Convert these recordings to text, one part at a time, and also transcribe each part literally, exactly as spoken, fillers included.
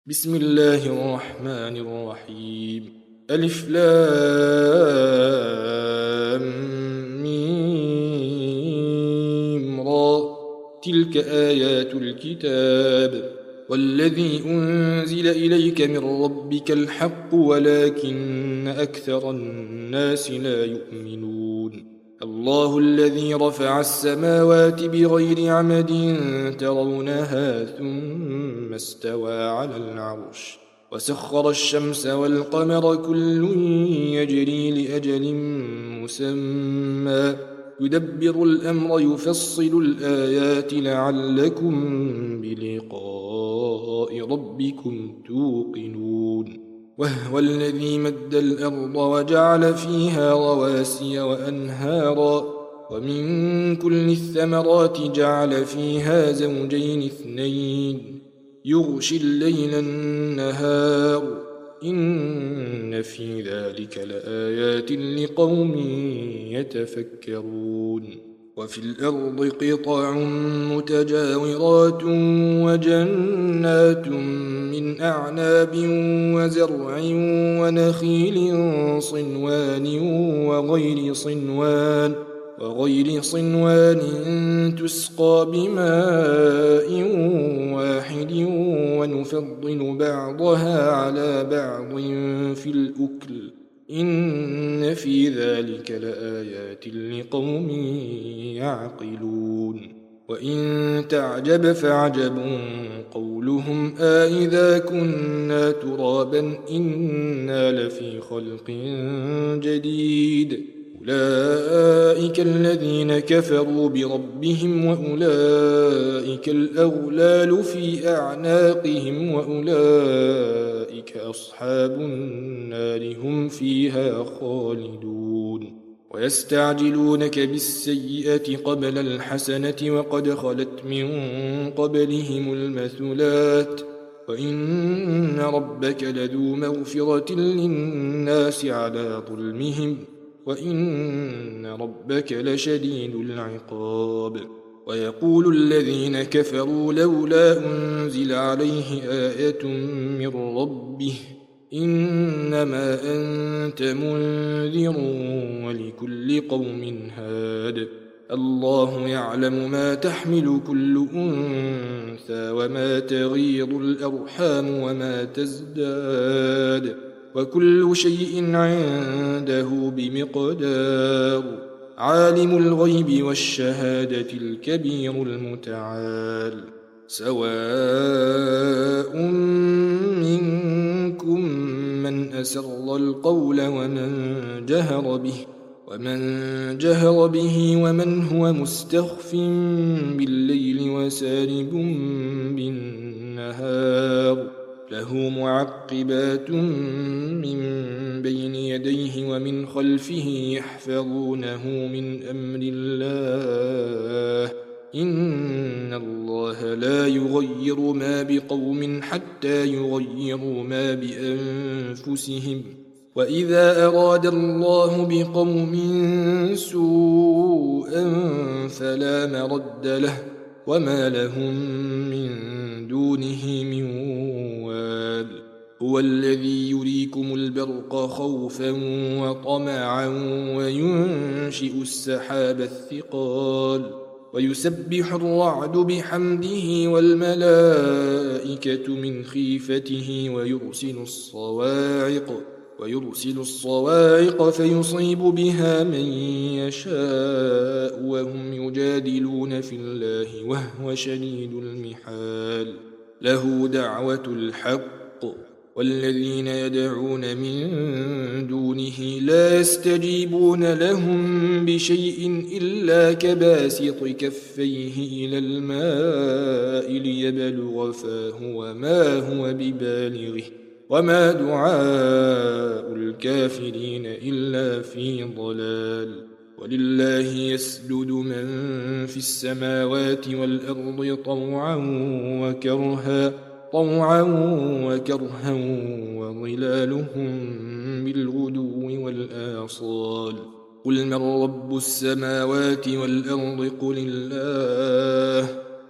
بسم الله الرحمن الرحيم. ألف لام ميم را. تلك آيات الكتاب والذي أنزل إليك من ربك الحق ولكن أكثر الناس لا يؤمنون. الله الذي رفع السماوات بغير عمد ترونها ثم استوى على العرش وسخر الشمس والقمر كل يجري لأجل مسمى يدبر الأمر يفصل الآيات لعلكم بلقاء ربكم توقنون. وهو الذي مد الأرض وجعل فيها رواسي وأنهارا ومن كل الثمرات جعل فيها زوجين اثنين يغشي الليل النهار إن في ذلك لآيات لقوم يتفكرون. وفي الأرض قطع متجاورات وجنات من أعناب وزرع ونخيل صنوان وغير صنوان وغير صنوان تسقى بماء واحد ونفضل بعضها على بعض في الأكل إن في ذلك لآيات لقوم يعقلون. وإن تعجب فعجب قولهم أإذا كنا ترابا إنا لفي خلق جديد أولئك الذين كفروا بربهم وأولئك الأغلال في أعناقهم وأولئك أصحاب النار هم فيها خالدون. ويستعجلونك بالسيئة قبل الحسنة وقد خلت من قبلهم المثلات وإن ربك لذو مغفرة للناس على ظلمهم وإن ربك لشديد العقاب. ويقول الذين كفروا لولا أنزل عليه آية من ربه إنما أنت منذر ولكل قوم هاد الله يعلم ما تحمل كل أنثى وما تغيض الأرحام وما تزداد وكل شيء عنده بمقدار. عالم الغيب والشهادة الكبير المتعال. سواء منكم من أسر القول ومن جهر به ومن جهر به ومن هو مستخف بالليل وسارب بالنهار له معقبات من بين يديه ومن خلفه يحفظونه من أمر الله إن الله لا يغير ما بقوم حتى يغيروا ما بأنفسهم وإذا أراد الله بقوم سوءا فلا مرد له وما لهم من دونه من وال. هو الذي يريكم البرق خوفا وطمعا وينشئ السحاب الثقال ويسبح الرعد بحمده والملائكة من خيفته ويرسل الصواعق ويرسل الصواعق فيصيب بها من يشاء وهم يجادلون في الله وهو شديد المحال. له دعوة الحق والذين يدعون من دونه لا يستجيبون لهم بشيء إلا كباسط كفيه إلى الماء ليبلغ فاه وما هو ببالغه وما دعاء الكافرين إلا في ضلال. ولله يسجد من في السماوات والأرض طوعا وكرها طوعا وكرها وظلالهم بالغدو والآصال. قل من رب السماوات والأرض قل الله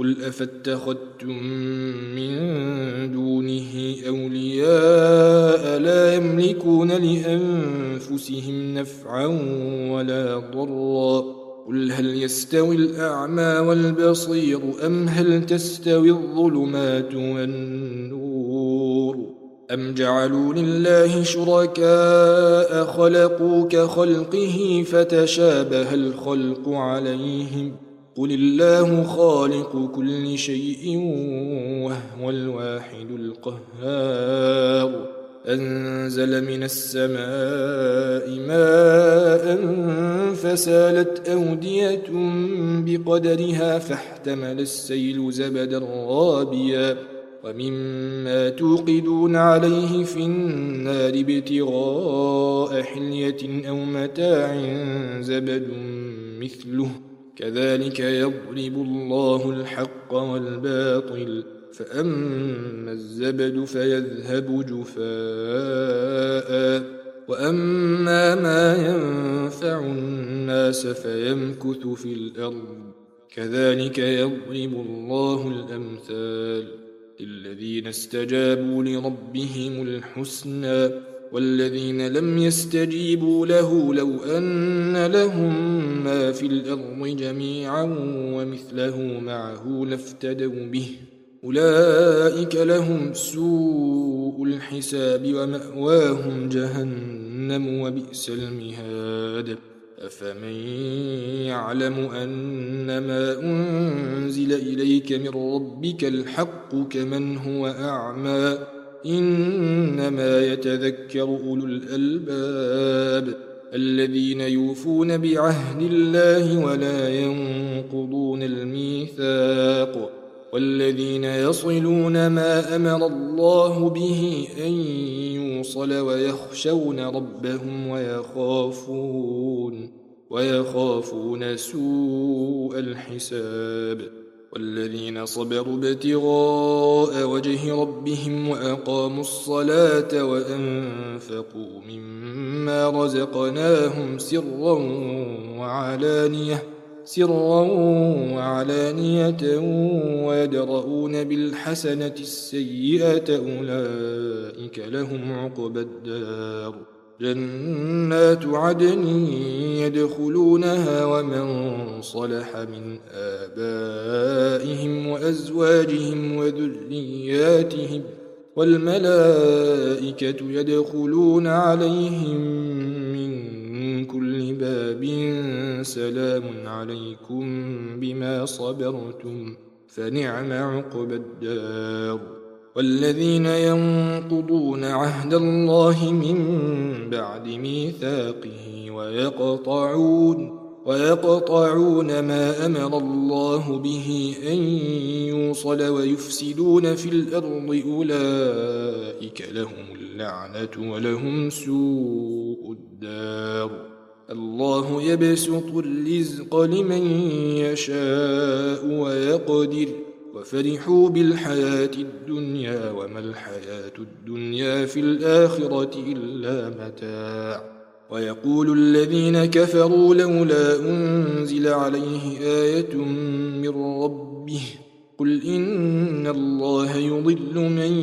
قل أفاتخذتم من دونه أولياء لا يملكون لأنفسهم نفعا ولا ضرا قل هل يستوي الأعمى والبصير أم هل تستوي الظلمات والنور أم جعلوا لله شركاء خلقوا كخلقه فتشابه الخلق عليهم قل الله خالق كل شيء وهو الواحد القهار أنزل من السماء ماء فسالت أودية بقدرها فاحتمل السيل زبدا رابيا ومما توقدون عليه في النار ابتغاء حلية أو متاع زبد مثله كذلك يضرب الله الحق والباطل فأما الزبد فيذهب جفاء وأما ما ينفع الناس فيمكث في الأرض كذلك يضرب الله الأمثال للذين استجابوا لربهم الحسنى والذين لم يستجيبوا له لو أن لهم ما في الأرض جميعا ومثله معه لافتدوا به أولئك لهم سوء الحساب ومأواهم جهنم وبئس المهاد أفمن يعلم أنما أنزل إليك من ربك الحق كمن هو أعمى إنما يتذكر أولو الألباب الذين يوفون بعهد الله ولا ينقضون الميثاق والذين يصلون ما أمر الله به أن يوصل ويخشون ربهم ويخافون ويخافون سوء الحساب والذين صبروا ابتغاء وجه ربهم وأقاموا الصلاة وأنفقوا مما رزقناهم سرا وعلانية سرا وعلانية ويدرؤون بالحسنة السيئة أولئك لهم عقبى الدار جنات عدن يدخلونها ومن صلح من آبائهم وأزواجهم وذرياتهم والملائكة يدخلون عليهم من كل باب سلام عليكم بما صبرتم فنعم عقبى الدار والذين ينقضون عهد الله من بعد ميثاقه ويقطعون ويقطعون ما أمر الله به أن يوصل ويفسدون في الأرض أولئك لهم اللعنة ولهم سوء الدار الله يبسط الرزق لمن يشاء ويقدر وفرحوا بالحياة الدنيا وما الحياة الدنيا في الآخرة إلا متاع ويقول الذين كفروا لولا أنزل عليه آية من ربه قل إن الله يضل من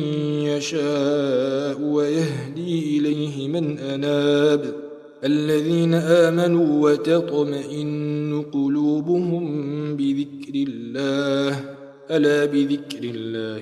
يشاء ويهدي إليه من أناب الذين آمنوا وتطمئن قلوبهم بذكر الله ألا بذكر الله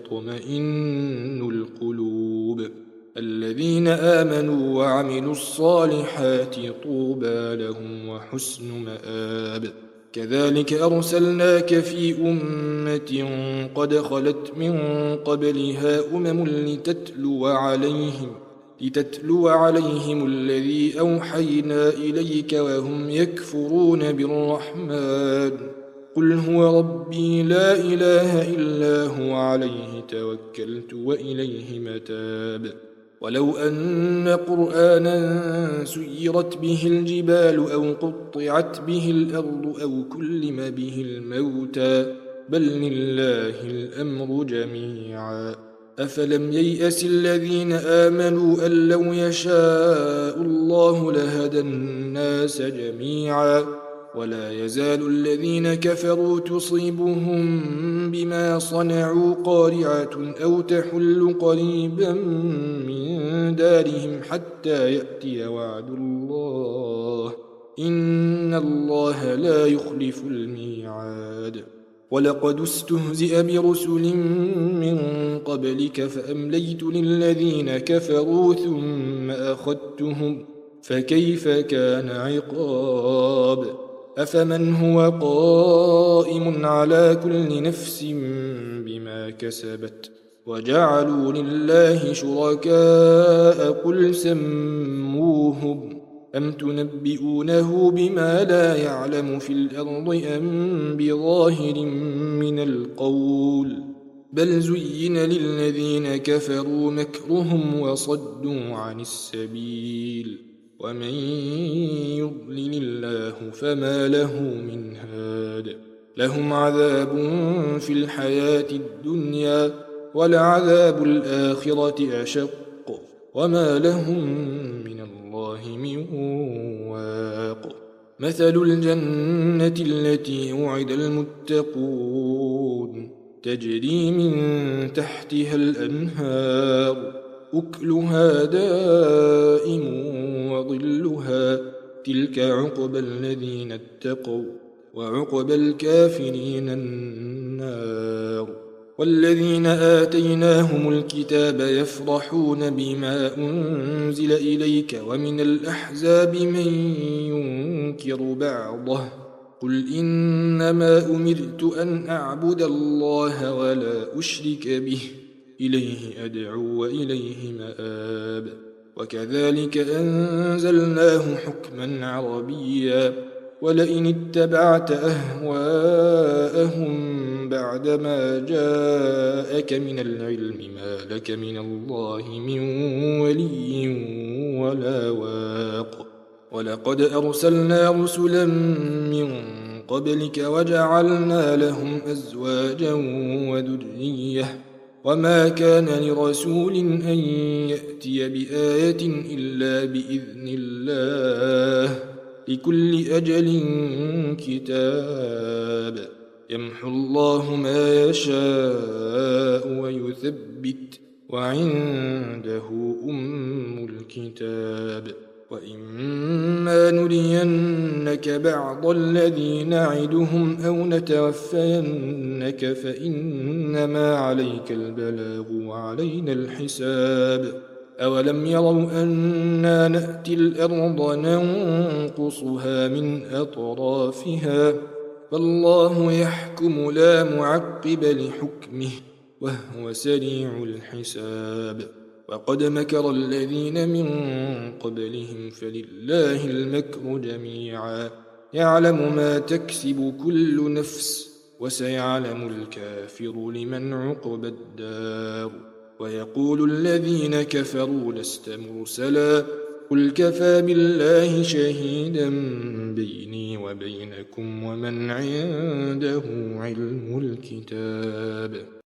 تطمئن القلوب الذين آمنوا وعملوا الصالحات طوبى لهم وحسن مآب كذلك أرسلناك في أمة قد خلت من قبلها أمم لتتلو عليهم لتتلو عليهم الذي أوحينا إليك وهم يكفرون بالرحمن قل هو ربي لا إله إلا هو عليه توكلت وإليه متاب ولو أن قرآنا سيرت به الجبال أو قطعت به الأرض أو كلم به الموتى بل لله الأمر جميعا أفلم ييأس الذين آمنوا أن لو يشاء الله لهدى الناس جميعا ولا يزال الذين كفروا تصيبهم بما صنعوا قارعة أو تحل قريبا من دارهم حتى يأتي وعد الله إن الله لا يخلف الميعاد. ولقد استهزئ برسل من قبلك فأمليت للذين كفروا ثم أخذتهم فكيف كان عقاب. أفمن هو قائم على كل نفس بما كسبت وجعلوا لله شركاء قل سموهم أم تنبئونه بما لا يعلم في الأرض أم بظاهر من القول بل زين للذين كفروا مكرهم وصدوا عن السبيل ومن يضلل الله فما له من هاد. لهم عذاب في الحياة الدنيا ولعذاب الآخرة أشق وما لهم من الله من واق. مثل الجنة التي وعد المتقون تجري من تحتها الأنهار أكلها دائم وظلها تلك عقبى الذين اتقوا وعقبى الكافرين النار. والذين آتيناهم الكتاب يفرحون بما أنزل إليك ومن الأحزاب من ينكر بعضه قل إنما أمرت أن أعبد الله ولا أشرك به إليه أدعو وإليه مآب. وكذلك أنزلناه حكما عربيا ولئن اتبعت أهواءهم بعدما جاءك من العلم ما لك من الله من ولي ولا واق. ولقد أرسلنا رسلا من قبلك وجعلنا لهم أزواجا وذرية وما كان لرسول أن يأتي بآية إلا بإذن الله لكل أجل كتاب يمحو الله ما يشاء ويثبت وعنده أم الكتاب. وإما نرينك بعض الذي نعدهم أو نتوفينك فإنما عليك البلاغ وعلينا الحساب. أولم يروا أنا نأتي الأرض ننقصها من أطرافها فالله يحكم لا معقب لحكمه وهو سريع الحساب. وقد مكر الذين من قبلهم فلله المكر جميعا يعلم ما تكسب كل نفس وسيعلم الكافر لمن عقبى الدار. ويقول الذين كفروا لست مرسلا قل كفى بالله شهيدا بيني وبينكم ومن عنده علم الكتاب.